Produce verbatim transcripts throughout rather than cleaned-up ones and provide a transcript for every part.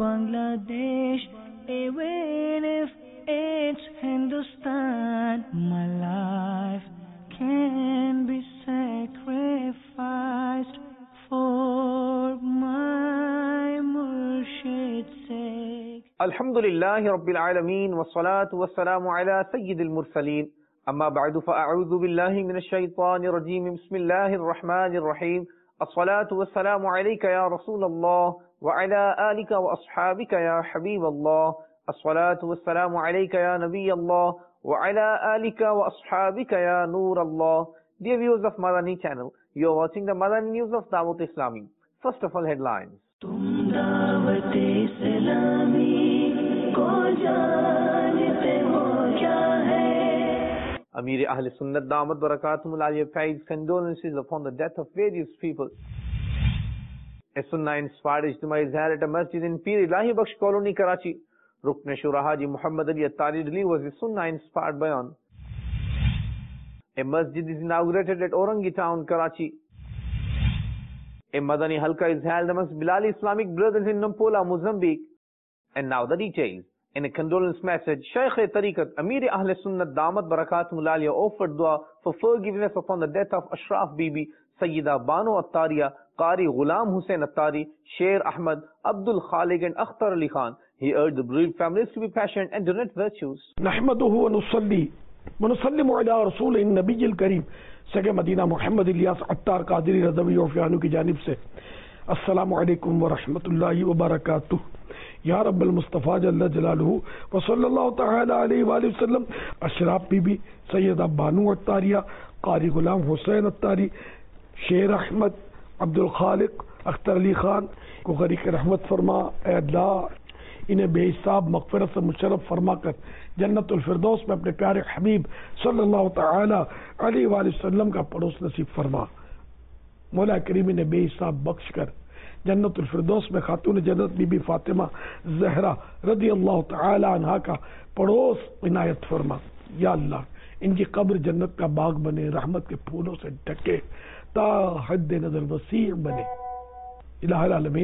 Bangladesh, even if it's Hindustan, my life can be sacrificed for my Murshid's sake. Alhamdulillahi Rabbil Alameen, wa salatu wa salamu ala Sayyidil Mursaleen. Amma ba'du fa'a'udhu billahi minash shaytanir rajeem. Bismillahir Rahmanir Rahim. As-salatu wa salamu alayka ya Rasulallah wa ala alika wa ashabika ya Habiballah. As-salatu wa salamu alayka ya Nabiyallah wa ala alika wa ashabika ya Noorallah. Dear viewers of Madani channel, you are watching the Madani news of Dawat Islami. First of all, headlines. Tum Dawat Islami ko jante ho kya hai? Amir Ahl Sunnat Damat Barakatum Aliyah pays condolences upon the death of various people. A Sunnah inspired Ijtima Izhar at a masjid in Pir Ilahi Bakhsh Colony, Karachi. Rukn Shura Haji Muhammad Ali Attari Dili was a Sunnah inspired bayan. A masjid is inaugurated at Orangi Town, Karachi. A Madani Halka is held amongst Bilali Islamic brothers in Nampula, Mozambique. And now the details. In a condolence message, Shaykh-e-Tariqat Amir Ahl Sunnat Damat Barakatum Aliyah offered dua for forgiveness upon the death of Ashraf Bibi, Sayyida Banu Attariya, Qari Ghulam Hussain Attari, Sher Ahmad, Abdul Khaliq and Akhtar Ali Khan. He urged the bereaved families to be patient and donate virtues. Nahmaduhu wa nusalli wa nusallimu ala Rasulin Nabiyil Kareem, Sage Madina Muhammad Ilyas Attar Qadiri Radawi wa Fianu ki janib se. Assalamu alaikum wa rahmatullahi wa barakatuh. Ya Rabb al-Mustafa Jalla Jalaluhu wa sallallahu ta'ala alayhi wa sallam. Ashraf Bibi, Sayyida Banu Attariya, Qari Ghulam Hussain Attari, Sher Ahmad, Abdul Khaliq, Akhtar Ali Khan کو غریق رحمت فرما. اے اللہ انہیں بے حساب مغفرت سے مشرف فرما کر جنت الفردوس میں اپنے پیارے حبیب صلی اللہ تعالی علیہ وآلہ وسلم کا پڑوس نصیب فرما. مولا کریم نے بے حساب بخش کر جنت الفردوس میں خاتون جنت بی بی فاطمہ زہرا رضی اللہ تعالی عنہا کا پڑوس عنایت فرما. یا اللہ ان کی قبر جنت کا باغ بنے، رحمت کے پھولوں سے ڈھکے، تا حد نظر وسیع بنے. الہ العالمین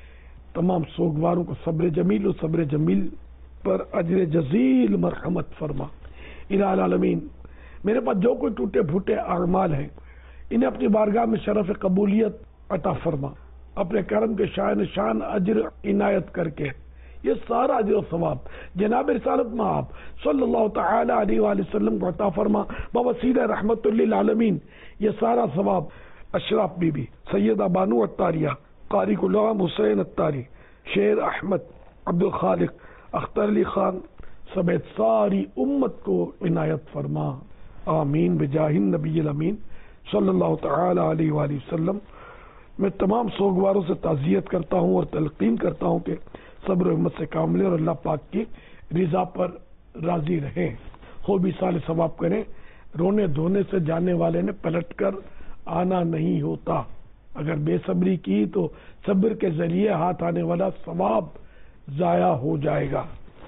تمام سوگواروں کو صبر جمیل و صبر جمیل پر اجر جزیل مرحمت فرما. الہ العالمین میرے پاس جو کوئی ٹوٹے پھوٹے اعمال ہیں انہیں اپنی بارگاہ میں شرف قبولیت عطا فرما. اپنے کرم کے شان شان اجر عنایت کر کے یہ سارا اجر و ثواب جناب رسالت میں آپ صلی اللہ تعالی علیہ وآلہ وسلم کو عطا فرما. بوسیلہ رحمت للعالمین یہ سارا ثواب اشراف بی بی، سیدہ بانو اتاریہ، قاری غلام حسین اتاری، شیر احمد، عبد الخالق، اختر علی خان سمیت ساری امت کو عنایت فرما. آمین بجاہ النبی الامین صلی اللہ تعالی علیہ وآلہ وسلم. میں تمام سوگواروں سے تعزیت کرتا ہوں اور تلقین کرتا ہوں کہ صبر و ہمت سے کام لیں اور اللہ پاک کی رضا پر راضی رہیں. خوبی سال ثواب کریں. رونے دھونے سے جانے والے نے پلٹ کر آنا نہیں ہوتا. اگر بے صبری کی تو صبر کے ذریعے ہاتھ آنے والا ثواب ضائع ہو جائے گا.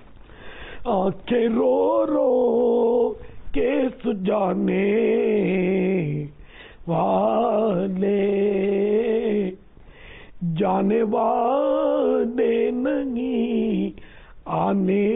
آنکھیں رو رو کے سجانے والے جانے والے نہیں آنے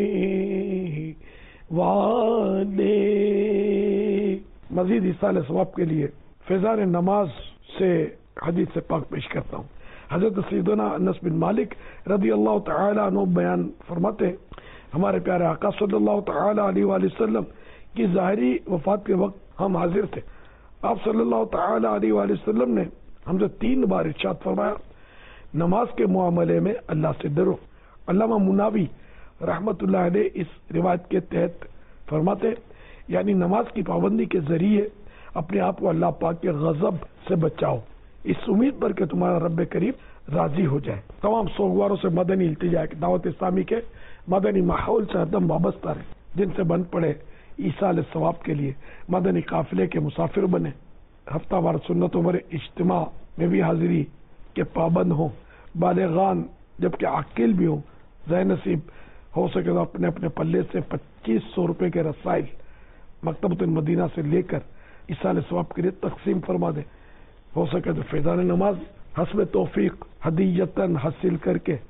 والے. مزید اصال ثواب کے لیے فیضان نماز سے حدیث سے پاک پیش کرتا ہوں. حضرت سیدنا انس بن مالک رضی اللہ تعالی عنہ بیان فرماتے ہیں ہمارے پیارے آقا صلی اللہ تعالی علیہ وآلہ وسلم کی ظاہری وفات کے وقت ہم حاضر تھے. آپ صلی اللہ تعالی علیہ وآلہ وسلم نے ہم سے تین بار ارشاد فرمایا نماز کے معاملے میں اللہ سے ڈرو. علامہ مناوی رحمت اللہ علیہ اس روایت کے تحت فرماتے یعنی نماز کی پابندی کے ذریعے اپنے آپ کو اللہ پاک کے غضب سے بچاؤ اس امید پر کہ تمہارا رب کریم راضی ہو جائے. تمام سوگواروں سے مدنی التجا ہے کہ دعوت اسلامی کے مدنی ماحول سے ہردم وابستہ رہے، جن سے بن پڑے ایصال ثواب کے لیے مدنی قافلے کے مسافر بنے، ہفتہ وار سنتوں پر اجتماع میں بھی حاضری کے پابند ہوں، بالغان جبکہ عاقل بھی ہوں. ذہن نصیب ہو سکے تو اپنے اپنے پلے سے پچیس سو روپے کے رسائل مکتبۃ المدینہ سے لے کر ایصال ثواب کے لیے تقسیم فرما دیں. ہو سکے تو فیضان نماز حسب توفیق ہدیتاً حاصل کر کے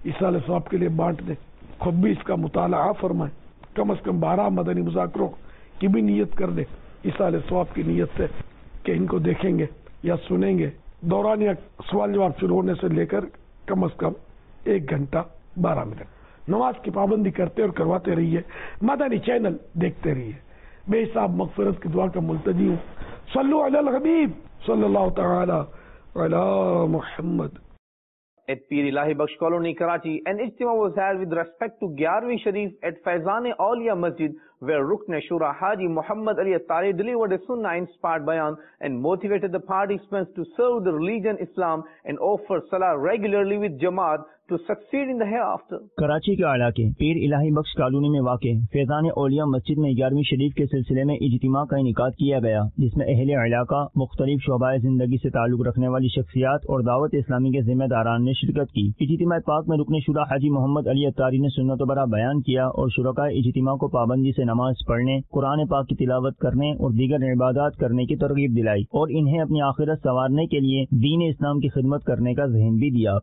इसाले सवाब के लिए बांट दें, खुद भी इसका मुताला फरमाएं, कम अज कम बारह मदनी मुज़ाकरों की भी नीयत कर दें इसाले सवाब की नीयत से कि इनको देखेंगे या सुनेंगे। दौरान या सवाल जवाब शुरू होने से लेकर कम अज कम एक घंटा बारह मिनट नमाज की पाबंदी करते और करवाते रहिए। मदनी चैनल देखते रहिए। बेहिसाब मगफिरत की दुआ का मुल्तजी हूँ। सल्लु अलल हबीब सल्लल्लाहु तआला अला Muhammad. At Pir Ilahi Bakhsh Colony, Karachi, an ijtima was held with respect to Gyarvi Sharif at Faizan Auliya Masjid, where Rukn Shura Haji Muhammad Ali Attari delivered a Sunnah-inspired bayan and motivated the participants to serve the religion Islam and offer salah regularly with Jamaat to succeed in the hereafter. Karachi के इलाके पीर इलाही बख्श colony में वाक़ फैज़ान औलिया मस्जिद में ग्यारहवीं शरीफ के सिलसिले में इज्तिमा का इनेकाद किया गया, जिसमें अहले इलाका, मुख्तलिफ शोबाए जिंदगी से ताल्लुक रखने वाली शख्सियात और दावत इस्लामी के जिम्मेदारान ने शिरकत की। इज्तिमा पाक में रुकन शुरा हाजी मोहम्मद अली अत्तारी ने सुन्नत बरा बयान किया और शुरका इज्तिमा को पाबंदी से नमाज पढ़ने, कुरान पाक की तिलावत करने और दीगर इबादत करने की तरगीब दिलाई और इन्हें अपनी आखिरत संवारने के लिए दीन इस्लाम की खिदमत करने का ज़हन भी दिया।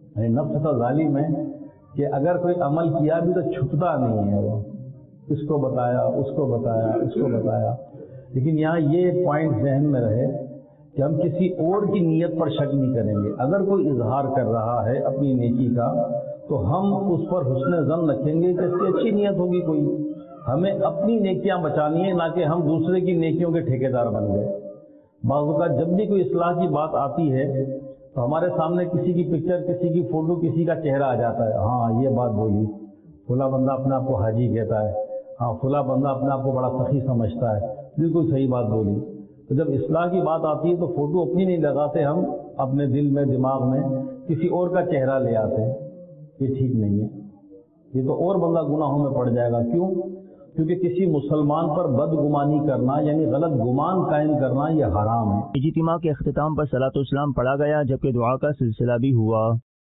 में कि अगर कोई अमल किया भी तो छुपता नहीं है, वो इसको बताया उसको बताया उसको बताया, लेकिन यहाँ ये पॉइंट जहन में रहे कि हम किसी और की नीयत पर शक नहीं करेंगे। अगर कोई इजहार कर रहा है अपनी नेकी का तो हम उस पर हुस्न ज़न रखेंगे कि इसकी अच्छी नीयत होगी कोई। हमें अपनी नेकियां बचानी है, ना कि हम दूसरे की नेकियों के ठेकेदार बन गए। बाज़ औक़ात जब भी कोई इस्लाह की बात आती है तो हमारे सामने किसी की पिक्चर, किसी की फोटो, किसी का चेहरा आ जाता है। हाँ, ये बात बोली, फला बंदा अपने आप को हाजी कहता है, हाँ फला बंदा अपने आप को बड़ा सखी समझता है, बिल्कुल सही बात बोली। तो जब इस्लाह की बात आती है तो फोटो अपनी नहीं लगाते, हम अपने दिल में, दिमाग में किसी और का चेहरा ले आते हैं। ये ठीक नहीं है, ये तो और बंदा गुनाहों में पड़ जाएगा। क्यों? क्योंकि किसी मुसलमान पर बदगुमानी करना यानी गलत गुमान कायम करना ये हराम है। इज्तिमा के अख्तिताम पर सलातो सलाम पढ़ा गया, जबकि दुआ का सिलसिला भी हुआ।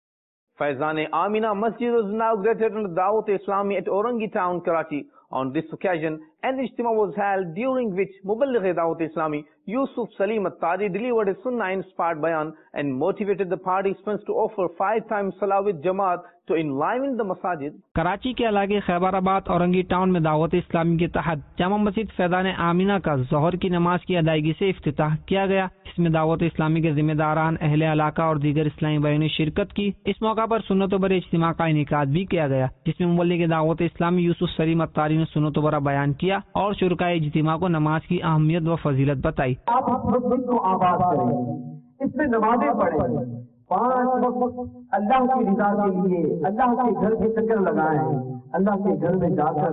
Faizan Amina Masjid was inaugurated under Dawat Islami at Orangi Town, Karachi. On this occasion, an ijtima was held during which Muballigh Dawat Islami Yusuf Salim Attari delivered a Sunnah-inspired bayan and motivated the participants to offer five times salah with Jamaat to enliven the masajid. Karachi के इलाके खैबराबाद Orangi town में दावत इस्लामी के तहत जामा मस्जिद फैज़ान आमिना का ज़ोहर की नमाज की अदायगी से इफ्तिताह किया गया। इसमें दावत इस्लामी के जिम्मेदारान, अहले इलाका और दीगर इस्लामी भाइयों ने शिरकत की। इस मौका पर सुन्नत बरे इज्तिमा का इनेकाद भी किया गया, जिसमें मुबल्लिग दावत इस्लामी यूसुफ सलीम अत्तारी ने सुन्नत बरा बयान किया और शुरकाए इज्तिमा को नमाज की अहमियत व फजीलत बताई। आप इस मस्जिद को आबाद करें, इसमें नमाजें पढ़ें, पांच वक्त अल्लाह की रिजा के लिए अल्लाह के घर के चक्कर लगाएं, अल्लाह के घर में जाकर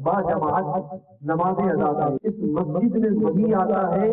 बाजमात नमाजें अदा करें। इस मस्जिद में वही आता है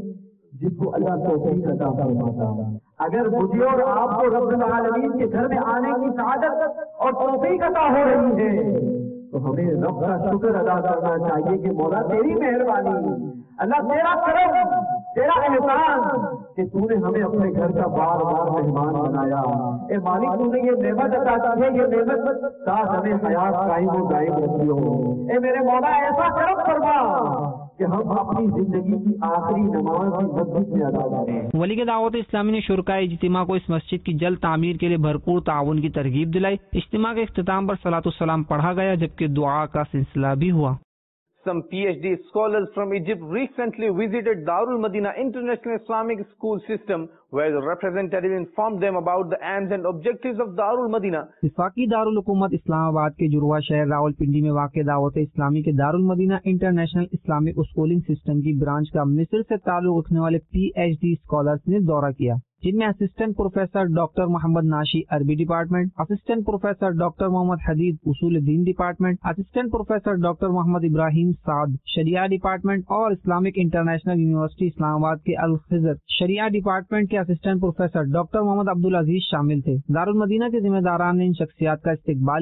जिसको अल्लाह तौफीक अता फरमाता है। अगर मुझे और आपको रब्बुल आलमीन के घर में आने की सआदत और तौफीक अता हो रही है तो हमें रब का शुक्र अदा करना चाहिए कि मौला तेरी मेहरबानी, अल्लाह तेरा करम, तेरा एहसान कि तूने हमें अपने घर का बार बार मेहमान बनाया। ए मालिक, तूने ये नेमत अता की है, ये नेमत साथ हमें हयात कायम व दायम रखी हो। ए मेरे मौला, ऐसा करम फरमा कि हम अपनी जिंदगी की आखिरी नमाज मस्जिद में अदा करें। वली के दावत इस्लामी ने शुरकाए इज्तिमा को इस मस्जिद की जल्द तामीर के लिए भरपूर ताउन की तरगीब दिलाई। इज्तिमा के इख्तिताम पर सलातो सलाम पढ़ा गया, जबकि दुआ का सिलसिला भी हुआ। Some PhD scholars from Egypt recently visited Darul Madina International Islamic School System, where the representative informed them about the aims and objectives of Darul Madina. वफाकी दारुल हुकूमत इस्लामाबाद के जुड़वा शहर रावलपिंडी में वाक़ दावत इस्लामी के Darul Madina international Islamic schooling system की ब्रांच का मिस्र से ताल्लुक रखने वाले पीएचडी स्कॉलर्स ने दौरा किया, जिनमें assistant professor doctor Mohammad Nashi Arabi department, assistant professor doctor Mohammad Hadid उसूल दीन department, assistant professor doctor Mohammad Ibrahim Saad शरिया डिपार्टमेंट और इस्लामिक इंटरनेशनल यूनिवर्सिटी इस्लामाबाद के अल खिज़र शरिया डिपार्टमेंट के assistant professor doctor Mohammad Abdul Aziz शामिल थे। दारुल मदीना के जिम्मेदारान ने इन शख्सियात का इस्तकबाल किया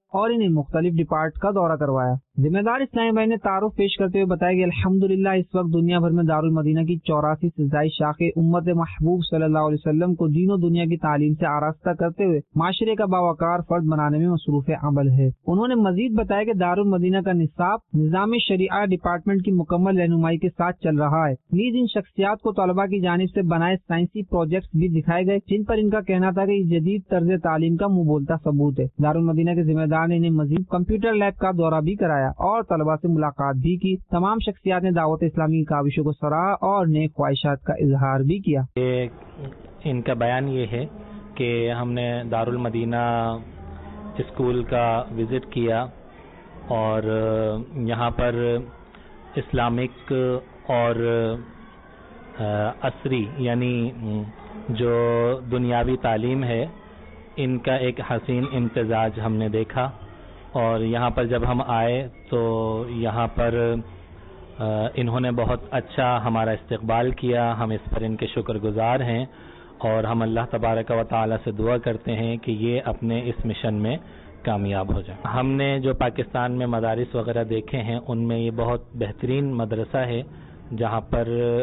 اور انہیں مختلف ڈپارٹ کا دورہ کروایا۔ ذمہ دار اسلامی بھائی نے تعارف پیش کرتے ہوئے بتایا کہ الحمدللہ اس وقت دنیا بھر میں دارالمدینہ کی چوراسی سے زائد شاخیں امت محبوب صلی اللہ علیہ وسلم کو دین و دنیا کی تعلیم سے آراستہ کرتے ہوئے معاشرے کا باوقار فرد بنانے میں مصروف عمل ہے۔ انہوں نے مزید بتایا کہ دارالمدینہ کا نصاب نظام شریعہ ڈپارٹمنٹ کی مکمل رہنمائی کے ساتھ چل رہا ہے۔ نیز ان شخصیات کو طلباء کی جانب سے بنائے سائنسی پروجیکٹس بھی دکھائے گئے جن پر ان کا کہنا تھا کہ یہ جدید طرز تعلیم کا منہ بولتا ثبوت ہے۔ دارالمدینہ کے ذمہ دار نے انہیں مزید کمپیوٹر لیب کا دورہ بھی کرایا اور طلباء سے ملاقات بھی کی۔ تمام شخصیات نے دعوت اسلامی کی کاوشوں کو سراہا اور نیک خواہشات کا اظہار بھی کیا۔ ان کا بیان یہ ہے کہ ہم نے دارالمدینہ اسکول کا وزٹ کیا اور یہاں پر اسلامک اور عصری یعنی جو دنیاوی تعلیم ہے ان کا ایک حسین امتزاج ہم نے دیکھا، اور یہاں پر جب ہم آئے تو یہاں پر انہوں نے بہت اچھا ہمارا استقبال کیا۔ ہم اس پر ان کے شکر گزار ہیں اور ہم اللہ تبارک و تعالی سے دعا کرتے ہیں کہ یہ اپنے اس مشن میں کامیاب ہو جائیں۔ ہم نے جو پاکستان میں مدارس وغیرہ دیکھے ہیں ان میں یہ بہت بہترین مدرسہ ہے جہاں پر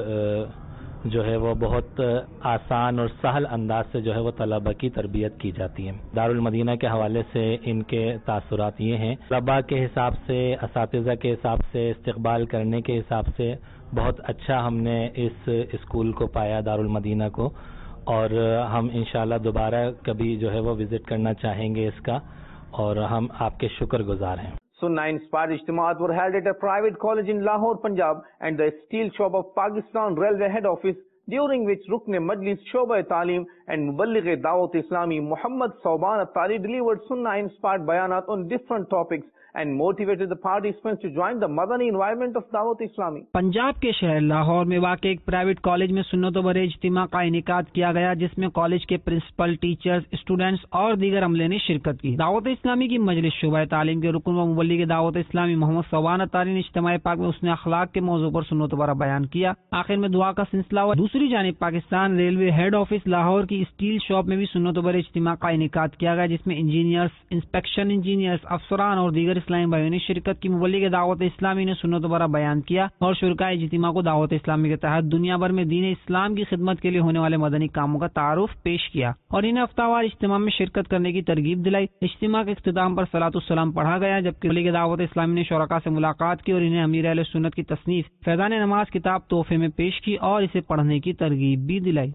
جو ہے وہ بہت آسان اور سہل انداز سے جو ہے وہ طلباء کی تربیت کی جاتی ہے۔ دارالمدینہ کے حوالے سے ان کے تاثرات یہ ہیں، طلباء کے حساب سے، اساتذہ کے حساب سے، استقبال کرنے کے حساب سے بہت اچھا ہم نے اس اسکول کو پایا دارالمدینہ کو، اور ہم انشاءاللہ دوبارہ کبھی جو ہے وہ وزٹ کرنا چاہیں گے اس کا، اور ہم آپ کے شکر گزار ہیں۔ Sunnah inspired ijtimaat were held at a private college in Lahore, Punjab and the steel shop of Pakistan Railway head office, during which Rukn Majlis Shoba Taaleem and Muballigh Dawat Islami Muhammad Sauban Attari delivered Sunnah inspired bayanat on different topics and motivated the participants to join the Madani environment of Dawat Islami. Punjab کے شہر لاہور میں واقع ایک private college میں سنت و بر اجتماع کا انعقاد کیا گیا جس میں کالج کے پرنسپل، ٹیچرز، اسٹوڈنٹس اور دیگر عملے نے شرکت کی۔ دعوت اسلامی کی مجلس شعبہ تعلیم کے رکن و مبلغ دعوت اسلامی محمد صوبان اتاری نے اجتماع پاک میں حسن اخلاق کے موضوع پر سنت و برا بیان کیا۔ آخر میں دعا کا سلسلہ ہوا۔ دوسری جانب Pakistan railway head office Lahore کی اسٹیل شاپ میں بھی سنت و بر اجتماع کا انعقاد کیا گیا جس میں انجینئرز، انسپیکشن انجینئرز، افسران اور دیگر اسلامی بھائیوں نے شرکت کی۔ مبلغ دعوت اسلامی نے سنت و برا بیان کیا اور شرکاء اجتماع کو دعوت اسلامی کے تحت دنیا بھر میں دین اسلام کی خدمت کے لیے ہونے والے مدنی کاموں کا تعارف پیش کیا اور انہیں ہفتہ وار اجتماع میں شرکت کرنے کی ترغیب دلائی۔ اجتماع کے اختتام پر صلاۃ السلام پڑھا گیا جبکہ مبلغ دعوت اسلامی نے شرکاء سے ملاقات کی اور انہیں امیر اہل سنت کی تصنیف فیضان نماز کتاب تحفے میں پیش کی اور اسے پڑھنے کی ترغیب بھی دلائی۔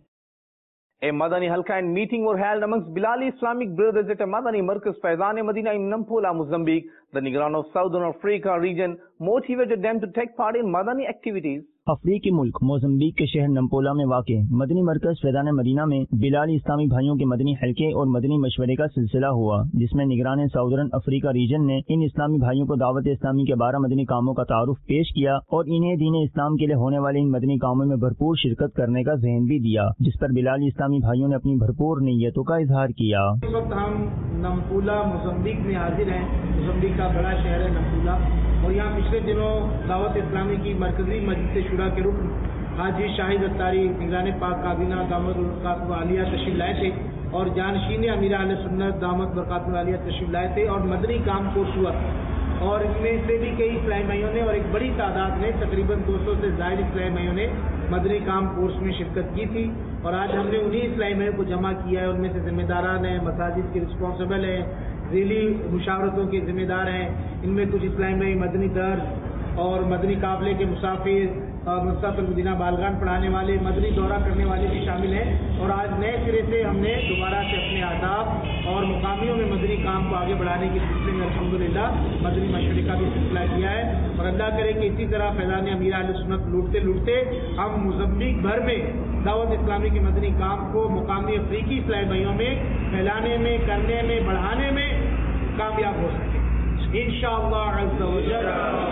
A Madani Halqa and meeting were held amongst Bilali Islamic brothers at a Madani Markaz Faizan Medina in Nampula, Mozambique. The Nigran of Southern Africa region motivated them to take part in Madani activities. افریقی ملک موزمبیق کے شہر نمپولا میں واقع مدنی مرکز فیضان مدینہ میں بلالی اسلامی بھائیوں کے مدنی حلقے اور مدنی مشورے کا سلسلہ ہوا جس میں نگران ساؤدرن افریقہ ریجن نے ان اسلامی بھائیوں کو دعوت اسلامی کے بارہ مدنی کاموں کا تعارف پیش کیا اور انہیں دین اسلام کے لیے ہونے والے ان مدنی کاموں میں بھرپور شرکت کرنے کا ذہن بھی دیا جس پر بلالی اسلامی بھائیوں نے اپنی بھرپور نیتوں کا اظہار کیا۔ اس وقت ہم نمپولا موزمبیق میں حاضر ہیں۔ موزمبیق کا بڑا شہر ہے نمپولا، اور یہاں پچھلے دنوں دعوت اسلامی کی مرکزی مجلس شورا کے رکن حاجی شاہد اتاری نگران پاک کابینہ دامت برکات عالیہ تشریف لائے تھے اور جانشین امیر اہل سنت دامت برکات عالیہ تشریف لائے تھے اور مدنی کام کورس ہوا اور ان میں سے بھی کئی اسلامی بھائیوں نے اور ایک بڑی تعداد نے تقریباً دو سو سے زائد اسلامی بھائیوں نے مدنی کام کورس میں شرکت کی تھی اور آج ہم نے انہی اسلامی بھائیوں کو جمع کیا ہے۔ ان میں سے ذمہ داران ہیں، مساجد کے رسپانسبل ہیں، ذیلی مشاورتوں کے ذمہ دار ہیں، ان میں کچھ اسلامی بھائی مدنی درس اور مدنی قافلے کے مسافر اور مصطفی المدینہ بالغان پڑھانے والے، مدنی دورہ کرنے والے بھی شامل ہیں اور آج نئے سرے سے ہم نے دوبارہ سے اپنے آداب اور مقامیوں میں مدنی کام کو آگے بڑھانے کے سلسلے میں الحمدللہ مدنی مشورے کا بھی سلسلہ کیا ہے اور اللہ کرے کہ اسی طرح فیضان امیر اہل سنت لوٹتے لوٹتے ہم موزمبیق بھر میں دعوت اسلامی کے مدنی کام کو مقامی افریقی اسلامی بھائیوں میں پھیلانے میں، کرنے میں، بڑھانے میں کامیاب ہو سکیں انشاءاللہ عز و جل۔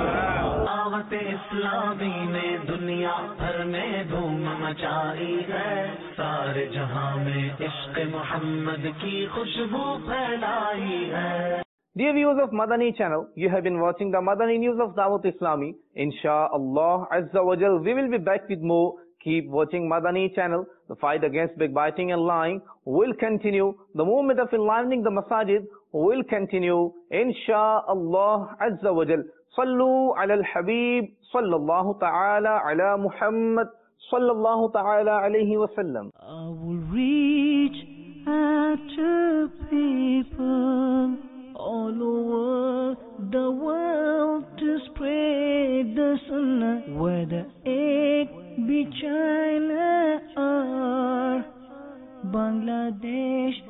دعوت اسلامی نے دنیا بھر میں دھوم مچائی ہے، سارے جہاں میں عشق محمد کی خوشبو پھیلائی ہے۔ Dear viewers of Madani channel, you have been watching the Madani news of Dawat Islami. Insha'Allah Azza wa Jal, we will be back with more. Keep watching Madani channel. The fight against backbiting and lying will continue. The movement of enlivening the masajid will continue. Insha'Allah Azza wa Jal. Sallu ala al-Habib. Sallallahu ta'ala ala Muhammad. Sallallahu ta'ala alayhi wa sallam. I will reach out to people all over the world to spread the sunnah, whether it be China or Bangladesh